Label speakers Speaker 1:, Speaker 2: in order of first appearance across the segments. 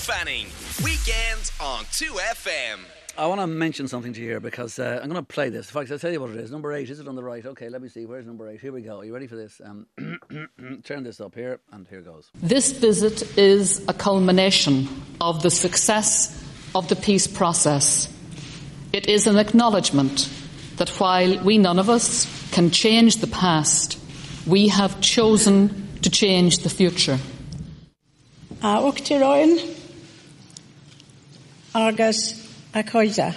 Speaker 1: Fanning. Weekends on 2FM.
Speaker 2: I want to mention something to you here because I'm going to play this. In fact, I'll tell you what it is. Number 8, is it on the right? Okay, let me see. Where's number 8? Here we go. Are you ready for this? Turn this up here, and here goes.
Speaker 3: This visit is a culmination of the success of the peace process. It is an acknowledgement that while we none of us can change the past, we have chosen to change the future.
Speaker 4: Uachtaráin agus a coide.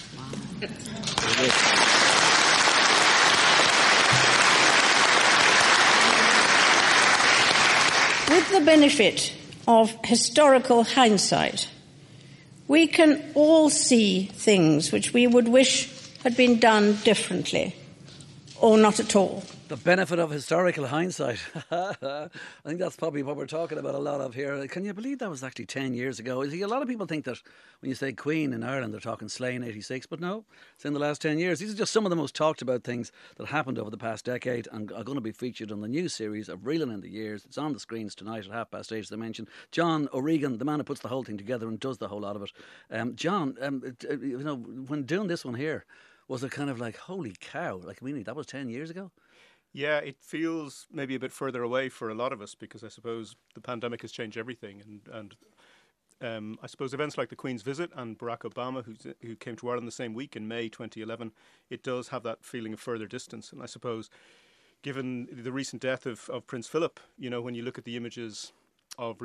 Speaker 4: With the benefit of historical hindsight, we can all see things which we would wish had been done differently, or not at all.
Speaker 2: The benefit of historical hindsight. I think that's probably what we're talking about a lot of here. Can you believe that was actually 10 years ago? You see, a lot of people think that when you say Queen in Ireland, they're talking Slane 86, but no, it's in the last 10 years. These are just some of the most talked about things that happened over the past decade and are going to be featured on the new series of Reeling in the Years. It's on the screens tonight at 8:30, as I mentioned. John O'Regan, the man who puts the whole thing together and does the whole lot of it. John, you know, when doing this one here, was it kind of like, holy cow, like, really, that was 10 years ago?
Speaker 5: Yeah, it feels maybe a bit further away for a lot of us because I suppose the pandemic has changed everything, and I suppose events like the Queen's visit and Barack Obama, who came to Ireland the same week in May 2011, it does have that feeling of further distance. And I suppose, given the recent death of Prince Philip, you know, when you look at the images of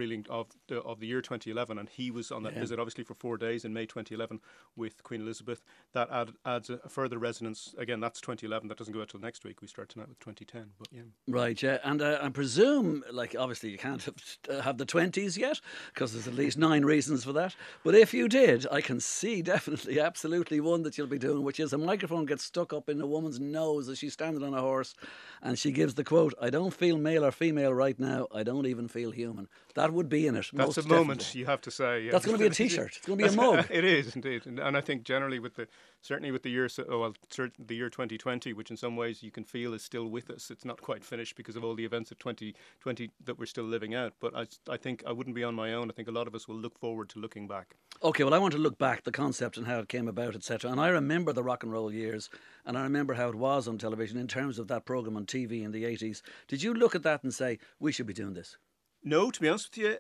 Speaker 5: the year 2011, and he was on that visit obviously for 4 days in May 2011 with Queen Elizabeth, that adds a further resonance. Again, that's 2011. That doesn't go out till next week. We start tonight with 2010. But yeah,
Speaker 2: right. Yeah, and I presume, like, obviously you can't have the 20s yet because there's at least 9 reasons for that. But if you did, I can see definitely, absolutely one that you'll be doing, which is a microphone gets stuck up in a woman's nose as she's standing on a horse, and she gives the quote, "I don't feel male or female right now. I don't even feel human." That would be in it.
Speaker 5: That's a moment, you have to say. Yeah.
Speaker 2: That's going to be a T-shirt. It's going to be a mug.
Speaker 5: It is indeed, and I think generally certainly with the year, the year 2020, which in some ways you can feel is still with us. It's not quite finished because of all the events of 2020 that we're still living out. But I think I wouldn't be on my own. I think a lot of us will look forward to looking back.
Speaker 2: Okay, well, I want to look back, the concept and how it came about, etc. And I remember the rock and roll years, and I remember how it was on television in terms of that programme on TV in the 80s. Did you look at that and say, we should be doing this?
Speaker 5: No, to be honest with you,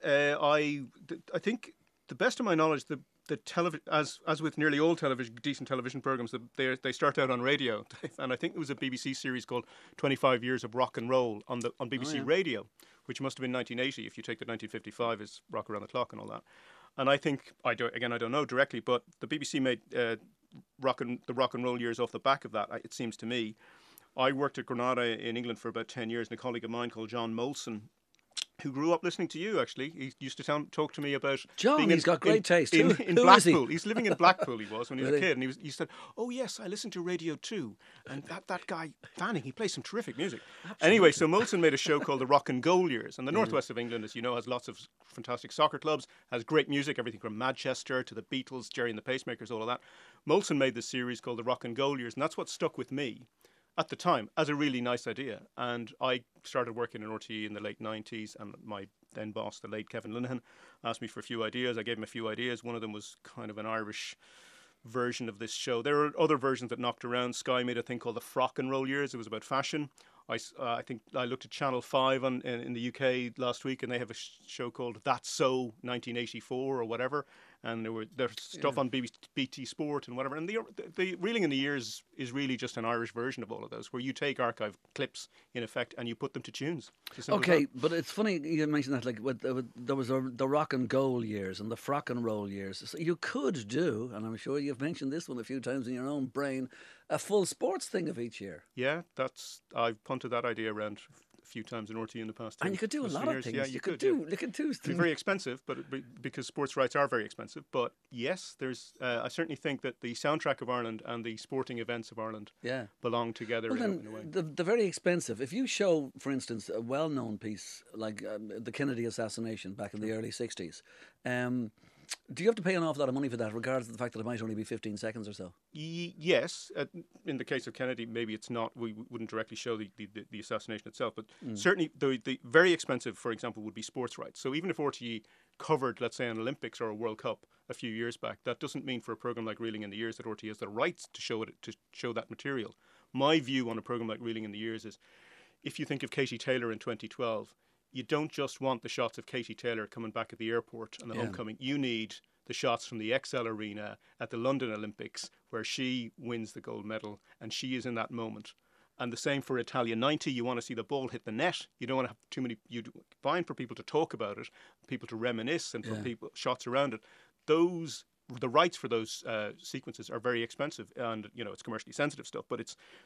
Speaker 5: I think, the best of my knowledge, the television, as with nearly all decent television programs, they start out on radio, and I think there was a BBC series called 25 Years of Rock and Roll on BBC Radio, which must have been 1980 if you take that 1955 as Rock Around the Clock and all that. And I think I don't know directly, but the BBC made the rock and roll years off the back of that. It seems to me. I worked at Granada in England for about 10 years, and a colleague of mine called John Molson, who grew up listening to you, actually. He used to talk to me about...
Speaker 2: John, he's got great taste.
Speaker 5: In
Speaker 2: Who
Speaker 5: Blackpool.
Speaker 2: is he?
Speaker 5: He's living in Blackpool, he was, when he was a kid. And he said, oh, yes, I listened to Radio 2. And that guy, Fanning, he plays some terrific music. Absolutely. Anyway, so Molson made a show called the Rock and Goal Years. And the northwest of England, as you know, has lots of fantastic soccer clubs, has great music, everything from Manchester to the Beatles, Jerry and the Pacemakers, all of that. Molson made this series called the Rock and Goal Years. And that's what stuck with me at the time as a really nice idea. And I started working in RTE in the late 90s, and my then boss, the late Kevin Linehan, asked me for a few ideas. I gave him a few ideas. One of them was kind of an Irish version of this show. There are other versions that knocked around. Sky made a thing called the Frock and Roll Years. It was about fashion. I think I looked at Channel 5 in the UK last week, and they have a show called That's So 1984 or whatever. And there's stuff on BT Sport and whatever. And the Reeling in the Years is really just an Irish version of all of those, where you take archive clips, in effect, and you put them to tunes.
Speaker 2: Okay, but it's funny you mentioned that, like, there was the rock and goal years and the frock and roll years. So you could do, and I'm sure you've mentioned this one a few times in your own brain, a full sports thing of each year.
Speaker 5: Yeah, I've punted that idea around a few times in RTE in the past.
Speaker 2: And you could do a lot of things.
Speaker 5: Yeah,
Speaker 2: you could do. It'd
Speaker 5: be very expensive, because sports rights are very expensive. But yes, I certainly think that the soundtrack of Ireland and the sporting events of Ireland belong together in a way.
Speaker 2: The very expensive. If you show, for instance, a well-known piece like the Kennedy assassination back in the early 60s, do you have to pay an awful lot of money for that, regardless of the fact that it might only be 15 seconds or so?
Speaker 5: Yes. In the case of Kennedy, maybe it's not. We wouldn't directly show the assassination itself, but certainly the very expensive, for example, would be sports rights. So even if RTE covered, let's say, an Olympics or a World Cup a few years back. That doesn't mean for a program like Reeling in the Years that RTÉ has the rights to show that material. My view on a program like Reeling in the Years is, if you think of Katie Taylor in 2012, you don't just want the shots of Katie Taylor coming back at the airport and the homecoming. You need the shots from the XL Arena at the London Olympics where she wins the gold medal and she is in that moment. And the same for Italia 90. You want to see the ball hit the net. You don't want to have too many. Fine for people to talk about it, people to reminisce, and for people shots around it. The rights for those sequences are very expensive, and it's commercially sensitive stuff. But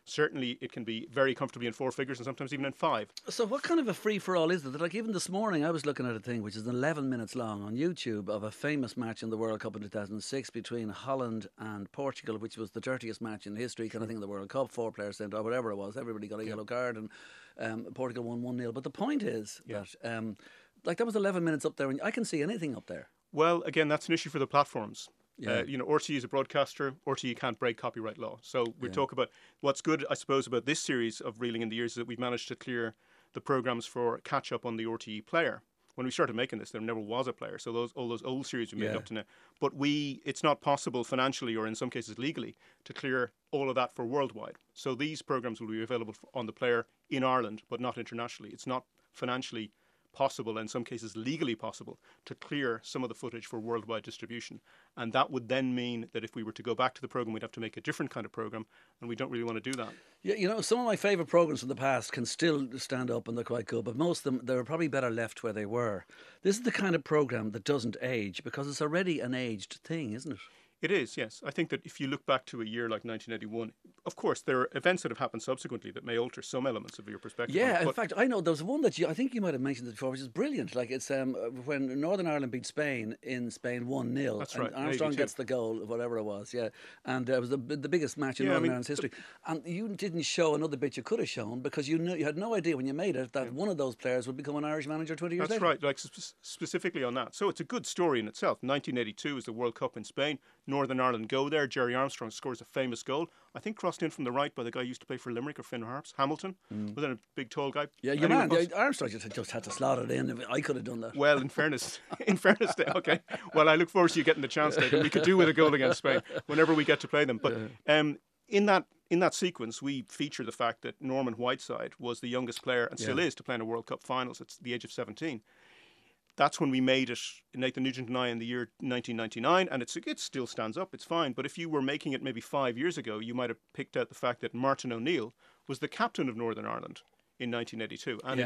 Speaker 5: it can be very comfortably in 4 figures and sometimes even in 5.
Speaker 2: So what kind of a free for all is it? Like even this morning, I was looking at a thing which is 11 minutes long on YouTube of a famous match in the World Cup in 2006 between Holland and Portugal, which was the dirtiest match in history, kind of thing, in the World Cup. 4 players sent, or whatever it was. Everybody got a yellow card, and Portugal won 1-0. But the point is that that was 11 minutes up there, and I can see anything up there.
Speaker 5: Well, again, that's an issue for the platforms. RTÉ is a broadcaster. RTÉ can't break copyright law. So we talk about what's good, I suppose, about this series of Reeling in the Years is that we've managed to clear the programmes for catch up on the RTÉ player. When we started making this, there never was a player. So all those old series we made up to now. But it's not possible financially or in some cases legally to clear all of that for worldwide. So these programmes will be available on the player in Ireland, but not internationally. It's not financially possible, in some cases legally possible, to clear some of the footage for worldwide distribution. And that would then mean that if we were to go back to the programme, we'd have to make a different kind of programme, and we don't really want to do that.
Speaker 2: Yeah, some of my favourite programmes from the past can still stand up and they're quite good, but most of them, they're probably better left where they were. This is the kind of programme that doesn't age, because it's already an aged thing, isn't it?
Speaker 5: It is, yes. I think that if you look back to a year like 1981, of course, there are events that have happened subsequently that may alter some elements of your perspective.
Speaker 2: Yeah, in fact, I know there was one that I think you might have mentioned it before, which is brilliant. Like it's when Northern Ireland beat Spain in Spain 1-0.
Speaker 5: That's right.
Speaker 2: And Armstrong gets the goal, whatever it was, and it was the biggest match in Northern Ireland's history. And you didn't show another bit you could have shown because you had no idea when you made it that one of those players would become an Irish manager 20 years later.
Speaker 5: That's right, like specifically on that. So it's a good story in itself. 1982 is the World Cup in Spain. Northern Ireland go there. Jerry Armstrong scores a famous goal. I think crossed in from the right by the guy who used to play for Limerick or Finn Harps, Hamilton. Was that a big tall guy?
Speaker 2: Yeah, your man. Armstrong just had to slot it in. I could have done that.
Speaker 5: Well, in fairness, okay. Well, I look forward to you getting the chance, Dave, and we could do with a goal against Spain whenever we get to play them. But in that sequence, we feature the fact that Norman Whiteside was the youngest player and still is to play in a World Cup finals at the age of 17. That's when we made it, Nathan Nugent and I, in the year 1999, and it still stands up, it's fine. But if you were making it maybe 5 years ago, you might have picked out the fact that Martin O'Neill was the captain of Northern Ireland in 1982, and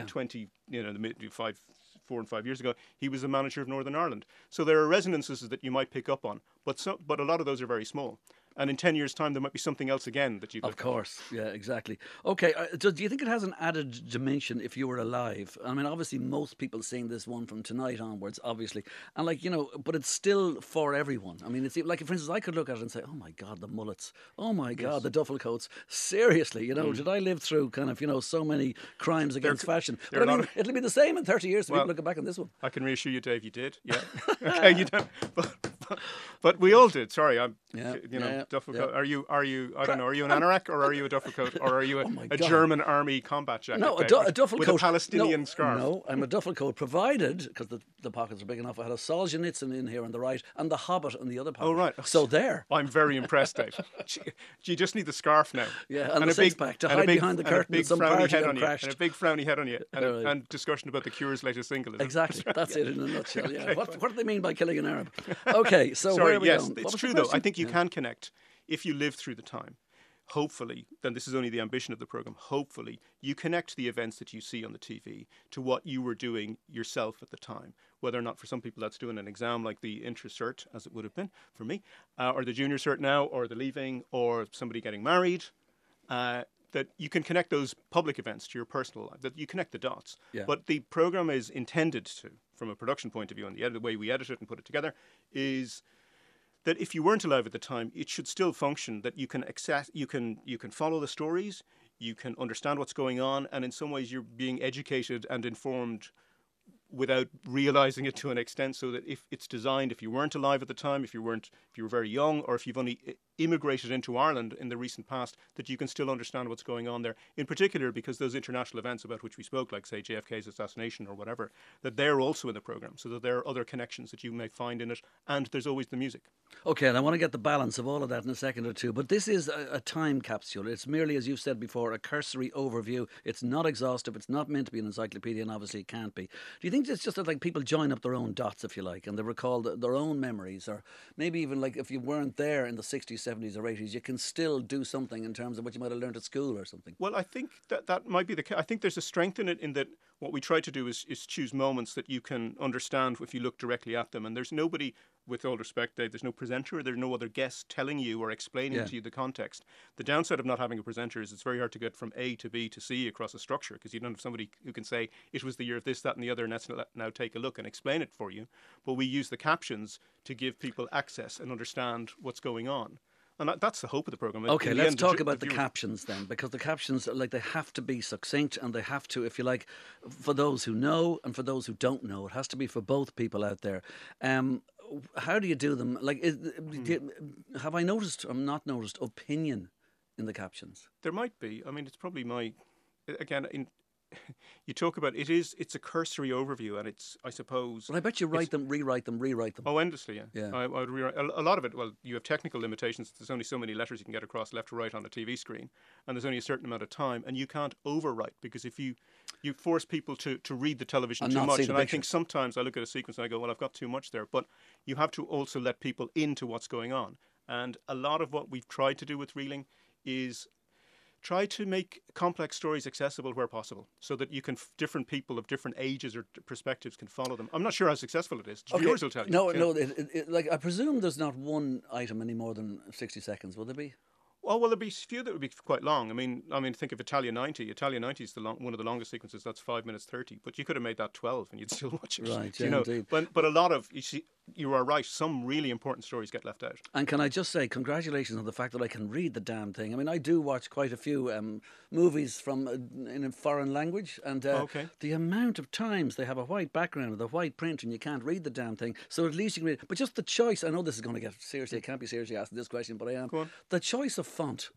Speaker 5: in 4 and 5 years ago, he was the manager of Northern Ireland. So there are resonances that you might pick up on, but a lot of those are very small. And in 10 years' time, there might be something else again that you could...
Speaker 2: Of course, yeah, exactly. Okay, do you think it has an added dimension if you were alive? I mean, obviously, most people seeing this one from tonight onwards, obviously. And but it's still for everyone. I mean, it's like, for instance, I could look at it and say, oh my God, the mullets. Oh my God, the duffel coats. Seriously, did I live through kind of, so many crimes against fashion? But I mean, it'll be the same in 30 years, so people looking back on this one.
Speaker 5: I can reassure you, Dave, you did. Yeah. Okay, you don't... But we all did. Sorry, duffel coat. Are you? I don't know. Are you an anorak or are you a duffel coat or are you a German army combat jacket?
Speaker 2: No, a duffel
Speaker 5: with
Speaker 2: coat
Speaker 5: with a Palestinian scarf.
Speaker 2: No, I'm a duffel coat provided because the pockets are big enough. I had a Solzhenitsyn in here on the right and the Hobbit on the other pocket.
Speaker 5: Oh right.
Speaker 2: So there.
Speaker 5: I'm very impressed, Dave. You just need the scarf now.
Speaker 2: Yeah, and the six-pack to hide behind the curtain.
Speaker 5: And a big frowny head on you.
Speaker 2: And
Speaker 5: a big frowny head on you. And discussion about the Cure's latest single.
Speaker 2: Exactly. That's it in a nutshell. Yeah. What do they mean by killing an Arab? Okay, so where are we going?
Speaker 5: It's true though. I think you can connect if you live through the time. Hopefully, then this is only the ambition of the programme, hopefully you connect the events that you see on the TV to what you were doing yourself at the time. Whether or not for some people that's doing an exam like the intra-cert, as it would have been for me, or the junior cert now, or the leaving, or somebody getting married, that you can connect those public events to your personal life, that you connect the dots. Yeah. But the programme is intended to, from a production point of view, and the way we edit it and put it together, is that if you weren't alive at the time, it should still function, that you can access, you can follow the stories, you can understand what's going on, and in some ways you're being educated and informed without realizing it to an extent, so that if it's designed, if you weren't alive at the time, if you were very young, or if you've only immigrated into Ireland in the recent past, that you can still understand what's going on there. In particular, because those international events about which we spoke, like say JFK's assassination or whatever, that they're also in the programme, so that there are other connections that you may find in it, and there's always the music.
Speaker 2: Okay, and I want to get the balance of all of that in a second or two, but this is a time capsule. It's merely, as you've said before, a cursory overview. It's not exhaustive. It's not meant to be an encyclopedia, and obviously it can't be. Do you think it's just that, like, people join up their own dots, if you like, and they recall their own memories, or maybe even like if you weren't there in the 60s, 70s or 80s, you can still do something in terms of what you might have learned at school or something?
Speaker 5: Well, I think that might be the case. I think there's a strength in it, in that what we try to do is choose moments that you can understand if you look directly at them. And there's nobody, with all respect, Dave, there's no presenter, there's no other guest telling you or explaining to you the context. The downside of not having a presenter is it's very hard to get from A to B to C across a structure, because you don't have somebody who can say, it was the year of this, that and the other, and let's now take a look and explain it for you. But we use the captions to give people access and understand what's going on. And that's the hope of the programme.
Speaker 2: Okay, let's talk about the captions then, because the captions, like, they have to be succinct, and they have to, if you like, for those who know and for those who don't know, it has to be for both people out there. How do you do them? Like, have I noticed or not noticed opinion in the captions?
Speaker 5: There might be. I mean, it's probably you talk about it's a cursory overview, and it's, I suppose.
Speaker 2: Well, I bet you write them, rewrite them.
Speaker 5: Oh, endlessly,
Speaker 2: yeah.
Speaker 5: I would rewrite a lot of it. Well, you have technical limitations. There's only so many letters you can get across left to right on a TV screen, and there's only a certain amount of time, and you can't overwrite, because if you force people to read the television
Speaker 2: and
Speaker 5: too much,
Speaker 2: and
Speaker 5: I think sometimes I look at a sequence and I go, well, I've got too much there. But you have to also let people into what's going on, and a lot of what we've tried to do with Reeling is try to make complex stories accessible where possible, so that you can different people of different ages or perspectives can follow them. I'm not sure how successful it is. Viewers will tell you.
Speaker 2: No, like, I presume there's not one item any more than 60 seconds, will there be?
Speaker 5: Oh, well, there'd be a few that would be quite long. I mean, think of Italia 90. Italia 90 is one of the longest sequences. That's 5 minutes 30. But you could have made that 12 and you'd still watch it.
Speaker 2: Right, yeah, indeed.
Speaker 5: But a lot of, you are right, some really important stories get left out.
Speaker 2: And can I just say congratulations on the fact that I can read the damn thing. I mean, I do watch quite a few movies in a foreign language, and the amount of times they have a white background with a white print and you can't read the damn thing, so at least you can read it. But just the choice, I know this is going to get seriously, I can't be seriously asking this question, but I am.
Speaker 5: Go on.
Speaker 2: The choice of font.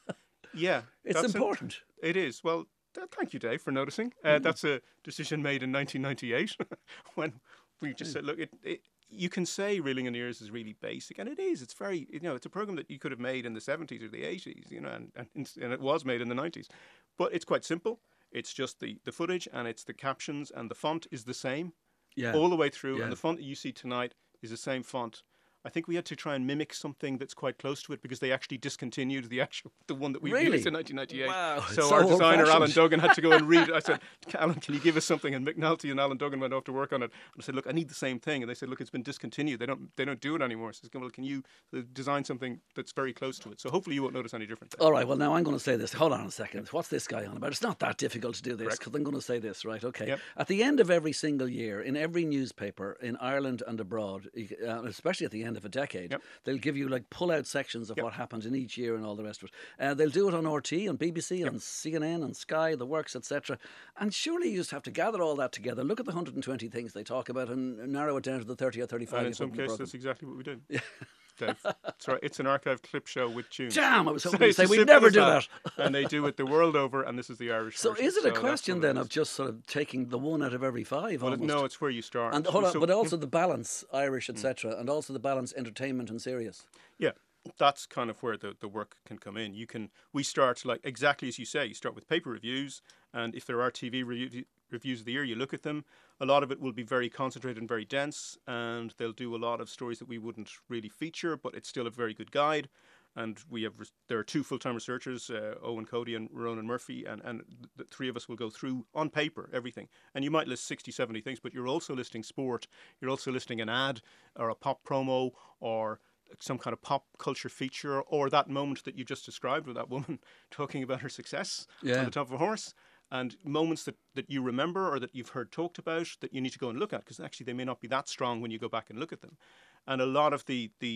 Speaker 5: Yeah.
Speaker 2: It's important.
Speaker 5: It is. Well, thank you, Dave, for noticing. That's a decision made in 1998 when we just said, look, you can say Reeling in Ears is really basic, and it is. It's very, it's a program that you could have made in the 70s or the 80s, and it was made in the 90s. But it's quite simple. It's just the footage, and it's the captions, and the font is the same all the way through. Yeah. And the font that you see tonight is the same font. I think we had to try and mimic something that's quite close to it, because they actually discontinued the one that we used in 1998.
Speaker 2: Wow,
Speaker 5: so our designer Alan Duggan had to go and read it. I said, Alan, can you give us something? And McNulty and Alan Duggan went off to work on it. And I said, look, I need the same thing. And they said, look, it's been discontinued. They don't do it anymore. So I said, well, can you design something that's very close to it? So hopefully you won't notice any difference.
Speaker 2: All right. Well, now I'm going to say this. Hold on a second. What's this guy on about? It's not that difficult to do this, because I'm going to say this, right? Okay.
Speaker 5: Yep.
Speaker 2: At the end of every single year, in every newspaper in Ireland and abroad, especially at the end of a decade.
Speaker 5: Yep.
Speaker 2: They'll give you pull-out sections of what happened in each year and all the rest of it. They'll do it on RT, on BBC, on CNN, on Sky, The Works, etc. And surely you just have to gather all that together, look at the 120 things they talk about, and narrow it down to the 30 or 35.
Speaker 5: And in some cases, that's exactly what we did. Dave. That's right. It's an archive clip show with tunes.
Speaker 2: Damn, I was hoping to say we'd never do that.
Speaker 5: And they do it the world over, and this is the Irish
Speaker 2: So
Speaker 5: version.
Speaker 2: Is it a question then of just sort of taking the one out of every five?
Speaker 5: Well, no, it's where you start.
Speaker 2: And hold on, but also the balance, Irish, etc., and also the balance, entertainment and serious.
Speaker 5: Yeah. That's kind of where the work can come in. We start exactly as you say. You start with paper reviews, and if there are TV reviews of the year, you look at them. A lot of it will be very concentrated and very dense, and they'll do a lot of stories that we wouldn't really feature, but it's still a very good guide. And there are two full-time researchers, Owen Cody and Ronan Murphy, and the three of us will go through, on paper, everything. And you might list 60, 70 things, but you're also listing sport, you're also listing an ad, or a pop promo, or some kind of pop culture feature, or that moment that you just described with that woman talking about her success on the top of a horse. And moments that you remember or that you've heard talked about that you need to go and look at, because actually they may not be that strong when you go back and look at them. And a lot of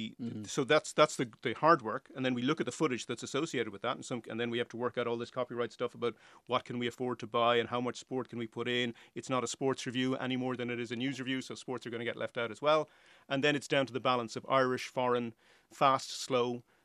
Speaker 5: so that's the hard work, and then we look at the footage that's associated with that, and then we have to work out all this copyright stuff about what can we afford to buy and how much sport can we put in. It's not a sports review any more than it is a news review, so sports are going to get left out as well. And then it's down to the balance of Irish, foreign, fast, slow.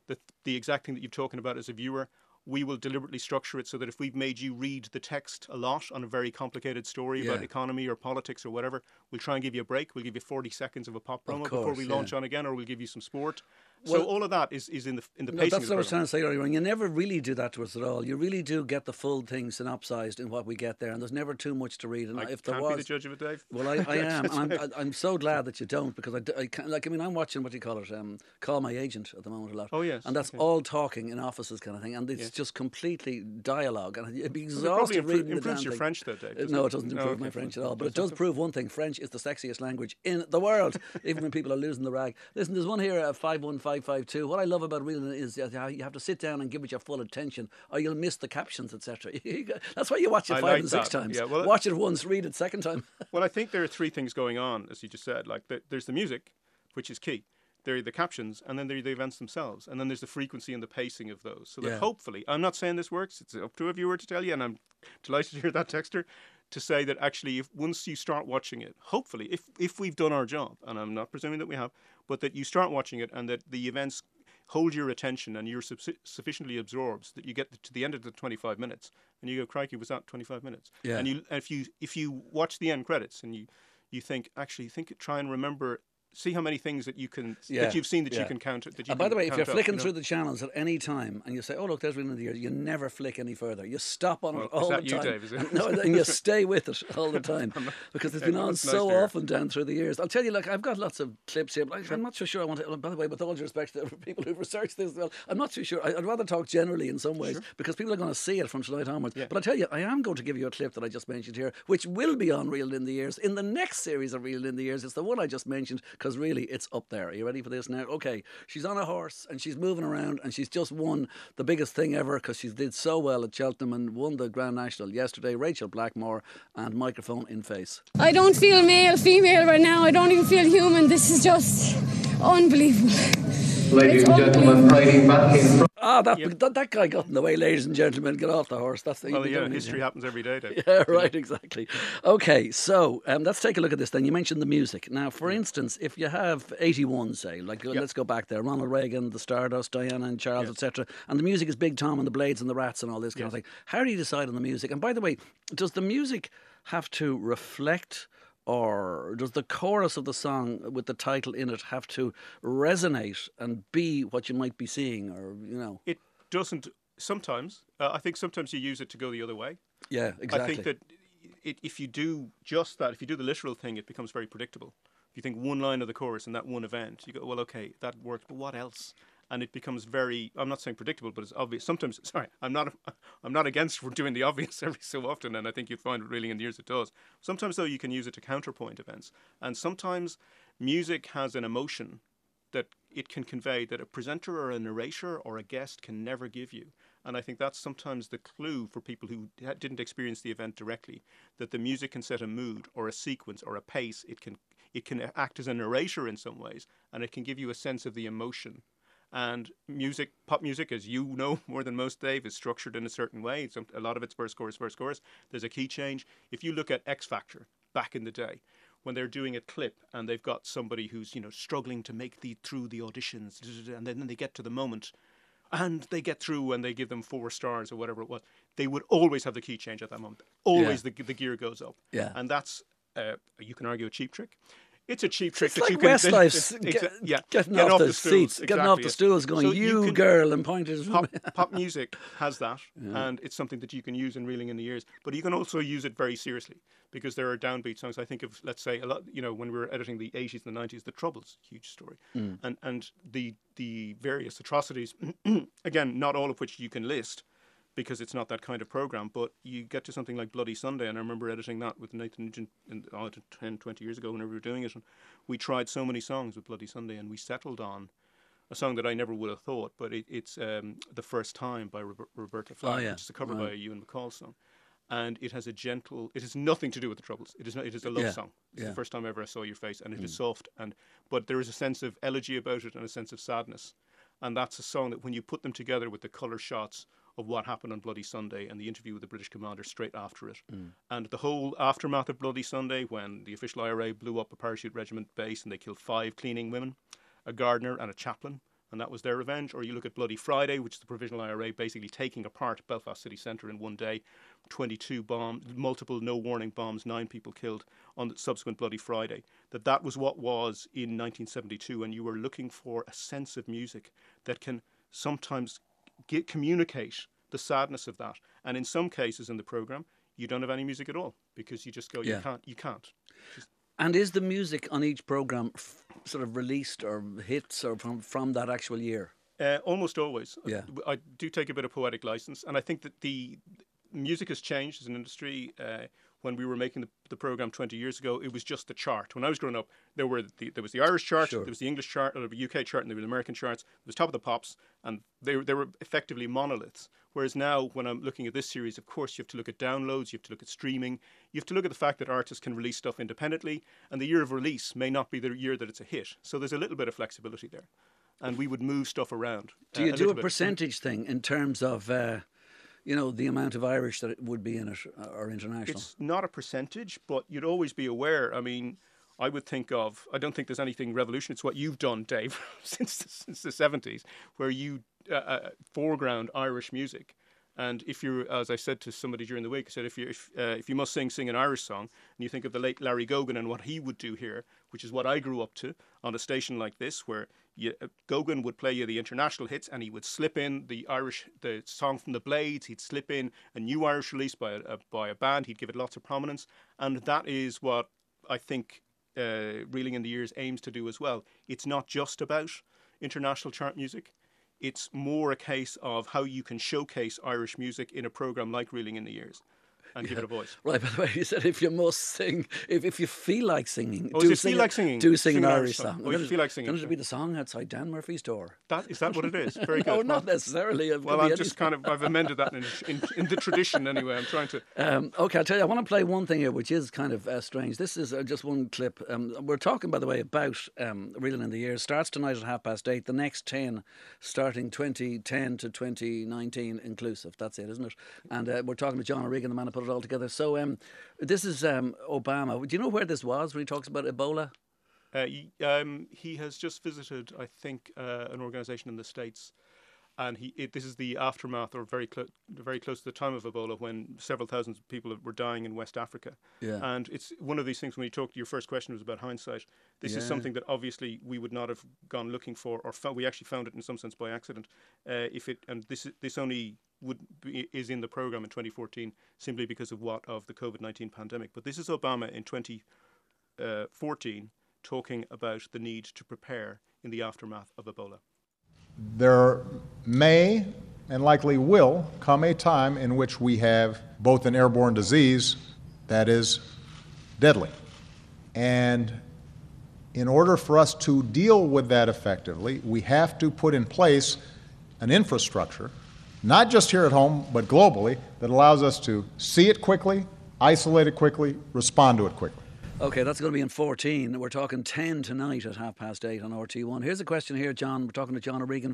Speaker 5: the exact thing that you're talking about as a viewer. We will deliberately structure it so that if we've made you read the text a lot on a very complicated story about economy or politics or whatever, we'll try and give you a break. We'll give you 40 seconds of a pop promo before we launch on again, or we'll give you some sport. So all of that is in the pacing.
Speaker 2: That's what I was trying to say earlier. And you never really do that to us at all. You really do get the full thing synopsized in what we get there, and there's never too much to read. And if there
Speaker 5: can't
Speaker 2: was,
Speaker 5: be the judge of it, Dave.
Speaker 2: Well, I am. And I'm so glad that you don't, because I'm watching, what do you call it? Call My Agent at the moment a lot.
Speaker 5: Oh yes,
Speaker 2: and that's all talking in offices kind of thing, and it's just completely dialogue, and it'd be exhausting reading the damn
Speaker 5: improves your
Speaker 2: thing.
Speaker 5: French, though, Dave.
Speaker 2: No, it doesn't improve my French at all, but it does prove one thing: French is the sexiest language in the world, even when people are losing the rag. Listen, there's one here at 51552. What I love about reading is how you have to sit down and give it your full attention, or you'll miss the captions, etc. That's why you watch it 5 and 6 times.
Speaker 5: Yeah, well,
Speaker 2: watch it once, read it second time.
Speaker 5: Well, I think there are 3 things going on, as you just said. Like there's the music, which is key. There are the captions, and then there are the events themselves, and then there's the frequency and the pacing of those. So that hopefully, I'm not saying this works. It's up to a viewer to tell you, and I'm delighted to hear that texter to say that actually, if once you start watching it, hopefully, if we've done our job, and I'm not presuming that we have, but that you start watching it and that the events hold your attention and you're sufficiently absorbed so that you get to the end of the 25 minutes and you go, crikey, was that 25 minutes?
Speaker 2: Yeah.
Speaker 5: And if you watch the end credits and you think, try and remember, see how many things that you can that you've seen that you can count.
Speaker 2: By the way, if you're flicking through the channels at any time and you say, "Oh look, there's Reeling in the Years," you never flick any further. You stop on it all the time.
Speaker 5: Is that you, Dave? Is it?
Speaker 2: No, and you stay with it all the time because it's been on so often down through the years. I'll tell you, I've got lots of clips here, but I'm not so sure I want to. By the way, with all due respect to the people who've researched this, well, I'm not too sure. I'd rather talk generally in some ways because people are going to see it from tonight onwards. Yeah. But I tell you, I am going to give you a clip that I just mentioned here, which will be on Reeling in the Years in the next series of Reeling in the Years. It's the one I just mentioned because really it's up there. Are you ready for this now? Okay, she's on a horse and she's moving around and she's just won the biggest thing ever because she did so well at Cheltenham and won the Grand National yesterday. Rachel Blackmore, and microphone in face.
Speaker 6: I don't feel male, female right now. I don't even feel human. This is just unbelievable.
Speaker 7: Ladies and gentlemen, riding back in front.
Speaker 2: That guy got in the way, ladies and gentlemen. Get off the horse. That's the
Speaker 5: history happens every day, Dave.
Speaker 2: Yeah, right, exactly. Okay, so let's take a look at this then. You mentioned the music. Now, for instance, if you have 81, say, let's go back there, Ronald Reagan, the Stardust, Diana and Charles, etc., and the music is Big Tom and the Blades and the Rats and all this kind of thing. How do you decide on the music? And by the way, does the music have to reflect, or does the chorus of the song with the title in it have to resonate and be what you might be seeing, or,
Speaker 5: It doesn't sometimes. I think sometimes you use it to go the other way.
Speaker 2: Yeah, exactly.
Speaker 5: I think that if you do just that, if you do the literal thing, it becomes very predictable. If you think one line of the chorus in that one event, you go, well, okay, that worked, but what else? And it becomes very, I'm not saying predictable, but it's obvious. Sometimes, I'm not against doing the obvious every so often, and I think you'd find Reeling in the Years it does. Sometimes, though, you can use it to counterpoint events. And sometimes music has an emotion that it can convey that a presenter or a narrator or a guest can never give you. And I think that's sometimes the clue for people who didn't experience the event directly, that the music can set a mood or a sequence or a pace. It can act as a narrator in some ways, and it can give you a sense of the emotion. And music, pop music, as you know more than most, Dave, is structured in a certain way. A lot of it's verse, chorus, verse, chorus. There's a key change. If you look at X Factor back in the day, when they're doing a clip and they've got somebody who's struggling to make through the auditions, and then they get to the moment, and they get through and they give them 4 stars or whatever it was, they would always have the key change at that moment. Always the gear goes up.
Speaker 2: Yeah.
Speaker 5: And that's, you can argue, a cheap trick. It's a cheap trick
Speaker 2: that
Speaker 5: like
Speaker 2: you can. Westlife's getting off the seats, getting off the stools, going, so you girl, and pointers.
Speaker 5: Pop music has that, and it's something that you can use in Reeling in the Years. But you can also use it very seriously because there are downbeat songs. I think of, let's say, a lot. When we were editing the 80s and the 90s, The Troubles, huge story, and the various atrocities. Again, not all of which you can list, because it's not that kind of program, but you get to something like Bloody Sunday, and I remember editing that with Nathan Nugent 10, 20 years ago whenever we were doing it, and we tried so many songs with Bloody Sunday, and we settled on a song that I never would have thought, but it's The First Time by Roberta Flack, which is a cover by a Ewan McCall song. And it has it has nothing to do with the Troubles. It is a love song. It's the first time ever I saw your face, and it is soft, but there is a sense of elegy about it and a sense of sadness. And that's a song that when you put them together with the colour shots of what happened on Bloody Sunday and the interview with the British commander straight after it, and the whole aftermath of Bloody Sunday, when the official IRA blew up a parachute regiment base and they killed 5 cleaning women, a gardener and a chaplain, and that was their revenge. Or you look at Bloody Friday, which is the Provisional IRA basically taking apart Belfast city centre in one day, 22 bombs, multiple no-warning bombs, 9 people killed on the subsequent Bloody Friday. That was what was in 1972, and you were looking for a sense of music that can sometimes communicate the sadness of that. And in some cases in the programme, you don't have any music at all because you just go, you can't.
Speaker 2: And is the music on each programme sort of released or hits or from that actual year?
Speaker 5: Almost always.
Speaker 2: Yeah.
Speaker 5: I do take a bit of poetic license, and I think that the music has changed as an industry. When we were making the programme 20 years ago, it was just the chart. When I was growing up, there was the Irish chart, there was the English chart, or the UK chart, and there were the American charts. It was Top of the Pops, and they were effectively monoliths. Whereas now, when I'm looking at this series, of course, you have to look at downloads, you have to look at streaming, you have to look at the fact that artists can release stuff independently, and the year of release may not be the year that it's a hit. So there's a little bit of flexibility there, and we would move stuff around.
Speaker 2: Do you do a percentage thing in terms of... the amount of Irish that it would be in it or international?
Speaker 5: It's not a percentage, but you'd always be aware. I mean, I don't think there's anything revolutionary. It's what you've done, Dave, since the 70s, where you foreground Irish music. And if you're, as I said to somebody during the week, I said, if you must sing an Irish song, and you think of the late Larry Gogan and what he would do here, which is what I grew up to on a station like this, where Gogan would play you the international hits, and he would slip in the song from the Blades. He'd slip in a new Irish release by a band. He'd give it lots of prominence, and that is what I think Reeling in the Years aims to do as well. It's not just about international chart music. It's more a case of how you can showcase Irish music in a programme like Reeling in the Years and give it a voice.
Speaker 2: Right, by the way, you said if you must sing, if you feel like singing,
Speaker 5: do sing
Speaker 2: an Irish song.
Speaker 5: If you feel like singing.
Speaker 2: Then it'll be the song outside Dan Murphy's door.
Speaker 5: Is that what it is? Very good.
Speaker 2: No, not necessarily.
Speaker 5: Well, I've amended that in the tradition anyway. I'm trying to...
Speaker 2: Okay, I'll tell you, I want to play one thing here, which is kind of strange. This is just one clip. We're talking, by the way, about Reeling in the Years. Starts tonight at 8:30. The next 10, starting 2010 to 2019 inclusive. That's it, isn't it? And we're talking to John O'Regan, the man who put it all together. So this is Obama. Do you know where this was when he talks about Ebola?
Speaker 5: He has just visited, I think, an organisation in the States, and this is the aftermath, or very close to the time of Ebola, when several thousand people were dying in West Africa. Yeah. And it's one of these things, when you talked, your first question was about hindsight. This is something that obviously we would not have gone looking for, or we actually found it in some sense by accident. This only is in the programme in 2014 simply because of the COVID-19 pandemic. But this is Obama in 2014 talking about the need to prepare in the aftermath of Ebola.
Speaker 8: There may and likely will come a time in which we have both an airborne disease that is deadly. And in order for us to deal with that effectively, we have to put in place an infrastructure, not just here at home, but globally, that allows us to see it quickly, isolate it quickly, respond to it quickly.
Speaker 2: OK, that's going to be in 14. We're talking 10 tonight at 8:30 on RT1. Here's a question here, John. We're talking to John O'Regan.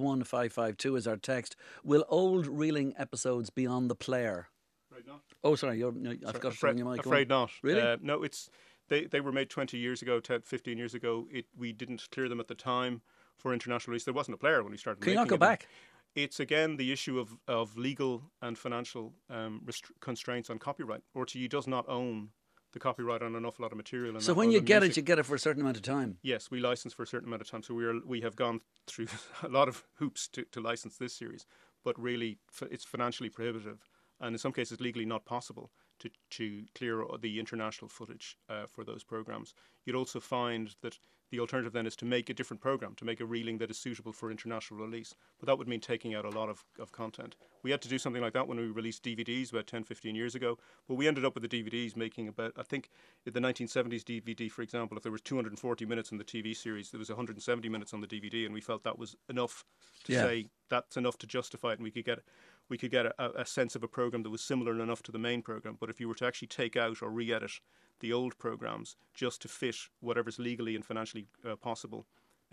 Speaker 2: 51552 is our text. Will old Reeling episodes be on the player?
Speaker 5: Afraid not.
Speaker 2: Oh, sorry. I've got it on your mic.
Speaker 5: Afraid not.
Speaker 2: Really?
Speaker 5: No, they were made 20 years ago, 15 years ago. We didn't clear them at the time for international release. There wasn't a player when we started making them.
Speaker 2: Can you not go back?
Speaker 5: It's, again, the issue of legal and financial constraints on copyright. RTE does not own the copyright on an awful lot of material.
Speaker 2: So when you get it, you get it for a certain amount of time?
Speaker 5: Yes, we license for a certain amount of time. So we have gone through a lot of hoops to license this series. But really, it's financially prohibitive. And in some cases, legally not possible to clear the international footage for those programmes. You'd also find that the alternative then is to make a different programme, to make a Reeling that is suitable for international release. But that would mean taking out a lot of content. We had to do something like that when we released DVDs about 10, 15 years ago. But we ended up with the DVDs making about, I think, in the 1970s DVD, for example, if there was 240 minutes in the TV series, there was 170 minutes on the DVD, and we felt that was enough to say that's enough to justify it, and we could get a sense of a programme that was similar enough to the main programme. But if you were to actually take out or re-edit the old programmes just to fit whatever's legally and financially possible,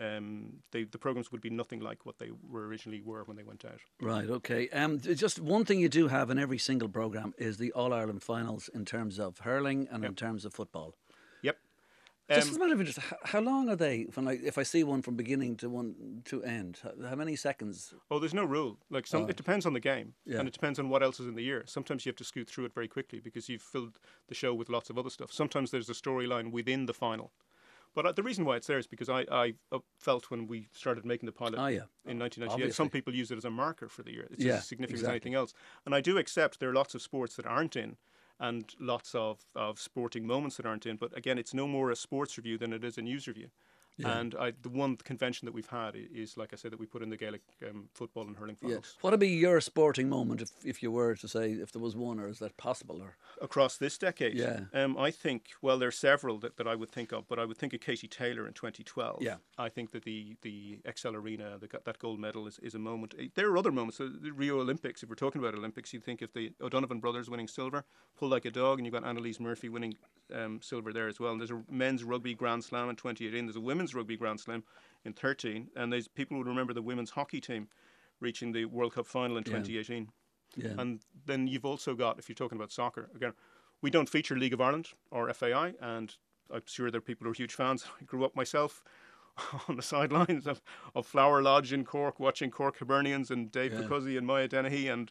Speaker 5: the programmes would be nothing like what they originally were when they went out.
Speaker 2: Right, OK. Just one thing you do have in every single programme is the All-Ireland finals in terms of hurling and in terms of football.
Speaker 5: Yep.
Speaker 2: Just as a matter of interest, how long are they? If I see one from beginning to end, how many seconds?
Speaker 5: Oh, there's no rule. It depends on the game, and it depends on what else is in the year. Sometimes you have to scoot through it very quickly because you've filled the show with lots of other stuff. Sometimes there's a storyline within the final. But the reason why it's there is because I felt when we started making the pilot in 1998,
Speaker 2: obviously.
Speaker 5: some people use it as a marker for the year. It's as significant as anything else. And I do accept there are lots of sports that aren't in and lots of sporting moments that aren't in. But again, it's no more a sports review than it is a news review. Yeah. And the one convention that we've had is, like I said, that we put in the Gaelic football and hurling finals.
Speaker 2: Yeah. What would be your sporting moment if you were to say if there was one, or is that possible? Or
Speaker 5: across this decade?
Speaker 2: Yeah.
Speaker 5: I think, well, there are several that I would think of, but I would think of Katie Taylor in 2012.
Speaker 2: Yeah.
Speaker 5: I think that the XL Arena, that gold medal is a moment. There are other moments. The Rio Olympics, if we're talking about Olympics, you'd think of the O'Donovan brothers winning silver, Pull Like a Dog, and you've got Annalise Murphy winning silver there as well. And there's a men's rugby Grand Slam in 2018. There's a women's rugby Grand Slam in 2013, and there's people would remember the women's hockey team reaching the World Cup final in 2018.
Speaker 2: Yeah.
Speaker 5: And then you've also got, if you're talking about soccer, again, we don't feature League of Ireland or FAI, and I'm sure there are people who are huge fans. I grew up myself on the sidelines of Flower Lodge in Cork, watching Cork Hibernians and Dave McCuzzy and Maya Dennehy, and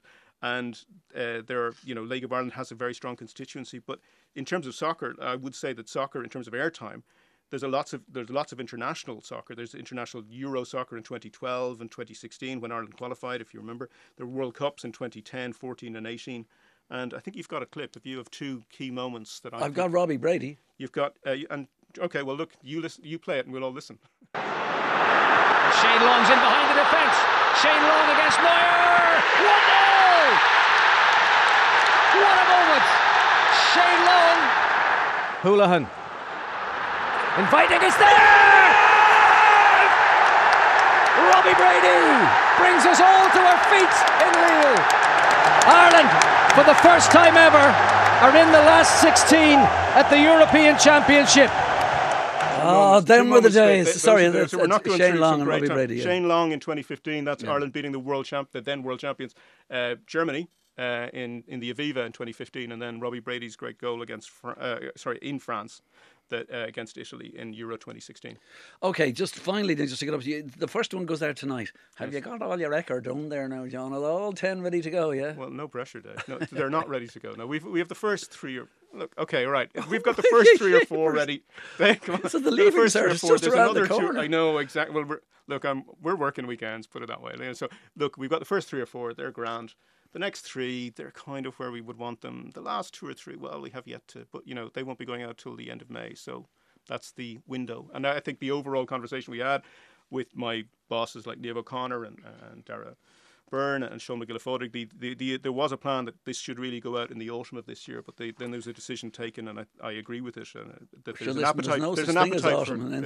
Speaker 5: there are, League of Ireland has a very strong constituency. But in terms of soccer, I would say that soccer, in terms of airtime, there's lots of international soccer. There's international Euro soccer in 2012 and 2016 when Ireland qualified, if you remember. There were World Cups in 2010, 14 and 18. And I think you've got a clip, if you have two key moments that
Speaker 2: I've got Robbie Brady.
Speaker 5: You've got, okay, well, look, you play it and we'll all listen.
Speaker 9: Shane Long's in behind the defence. Shane Long against Moyer. 1-0! What a moment! Shane Long.
Speaker 10: Houlihan.
Speaker 9: Inviting is there! Robbie Brady brings us all to our feet in Rio. Ireland, for the first time ever, are in the last 16 at the European Championship.
Speaker 2: Oh, them were the days. Sorry,
Speaker 5: so we're not going
Speaker 2: Shane
Speaker 5: through
Speaker 2: Long
Speaker 5: some
Speaker 2: and
Speaker 5: great
Speaker 2: Robbie
Speaker 5: time.
Speaker 2: Brady. Yeah.
Speaker 5: Shane Long in 2015. That's Ireland beating the then world champions, Germany. In the Aviva in 2015, and then Robbie Brady's great goal in France against Italy in Euro 2016.
Speaker 2: Okay, just finally, then, just to get up to you, the first one goes out tonight. Have you got all your record done there now, John? Are all 10 ready to go? Yeah.
Speaker 5: Well, no pressure, Dave. No, they're not ready to go. No, we have the first three. Look, okay, all right. We've got the first 3 or 4 ready. Come on.
Speaker 2: So the leaving cert is just around the corner.
Speaker 5: I know exactly. Well, we're working weekends. Put it that way. So look, we've got the first 3 or 4. They're grand. The next 3, they're kind of where we would want them. The last 2 or 3, well, we have yet to. But, they won't be going out till the end of May. So that's the window. And I think the overall conversation we had with my bosses like Niamh O'Connor and Dara Byrne and Sean McGillifodig, there was a plan that this should really go out in the autumn of this year, but then there was a decision taken, and I agree with it. That there's an appetite. There's an appetite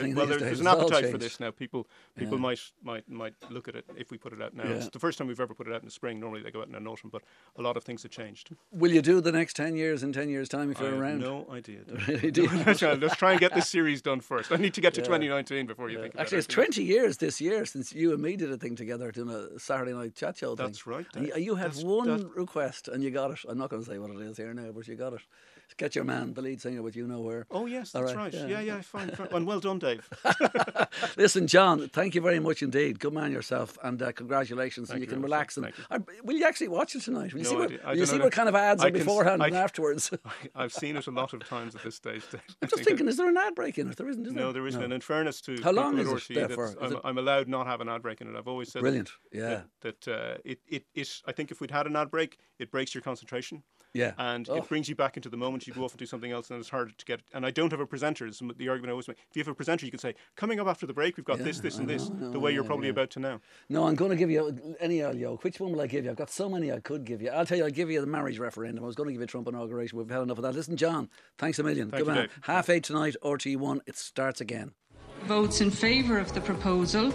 Speaker 5: for this now. People might look at it if we put it out now. It's the first time we've ever put it out in the spring. Normally they go out in an autumn, but a lot of things have changed.
Speaker 2: Will you do the next 10 years in 10 years' time if you're around?
Speaker 5: No idea.
Speaker 2: Really do.
Speaker 5: Let's try and get this series done first. I need to get to 2019 before you think about it.
Speaker 2: Actually, it's 20 years this year since you and me did a thing together doing a Saturday night chat show thing.
Speaker 5: That's right.
Speaker 2: You had one request and you got it. I'm not going to say what it is here now, but you got it. Get your man, the lead singer with You Know Where.
Speaker 5: Oh, yes, that's right. Yeah, fine. And well done, Dave.
Speaker 2: Listen, John, thank you very much indeed. Good man yourself, and congratulations. And you can relax. And will you actually watch it tonight? Will you see what kind of ads are beforehand and afterwards?
Speaker 5: I've seen it a lot of times at this stage, Dave.
Speaker 2: I'm just thinking, is there an ad break in it? There isn't, is there?
Speaker 5: No, there isn't. And in fairness to
Speaker 2: how long is it there for?
Speaker 5: I'm allowed not have an ad break in it. I've always said
Speaker 2: brilliant.
Speaker 5: That I think if we'd had an ad break, it breaks your concentration.
Speaker 2: Yeah.
Speaker 5: And it brings you back into the moment. You go off and do something else, and it's harder to get. And I don't have a presenter. It's the argument I always make. If you have a presenter, you can say, coming up after the break, we've got this, and this, the way you're probably about to now.
Speaker 2: No, I'm going to give you any yoke. Which one will I give you? I've got so many I could give you. I'll tell you, I'll give you the marriage referendum. I was going to give you Trump inauguration. We've had enough of that. Listen, John, thanks a million.
Speaker 5: Good man.
Speaker 2: 8:30 tonight, RTE1. It starts again.
Speaker 11: Votes in favour of the proposal,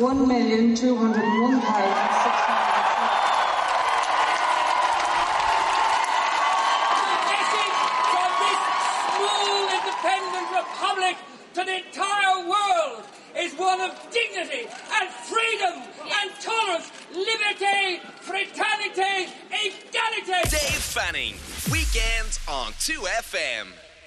Speaker 11: 1,201,600.
Speaker 12: To the entire world is one of dignity and freedom and tolerance, liberté, fraternité, égalité.
Speaker 1: Dave Fanning, weekends on 2FM.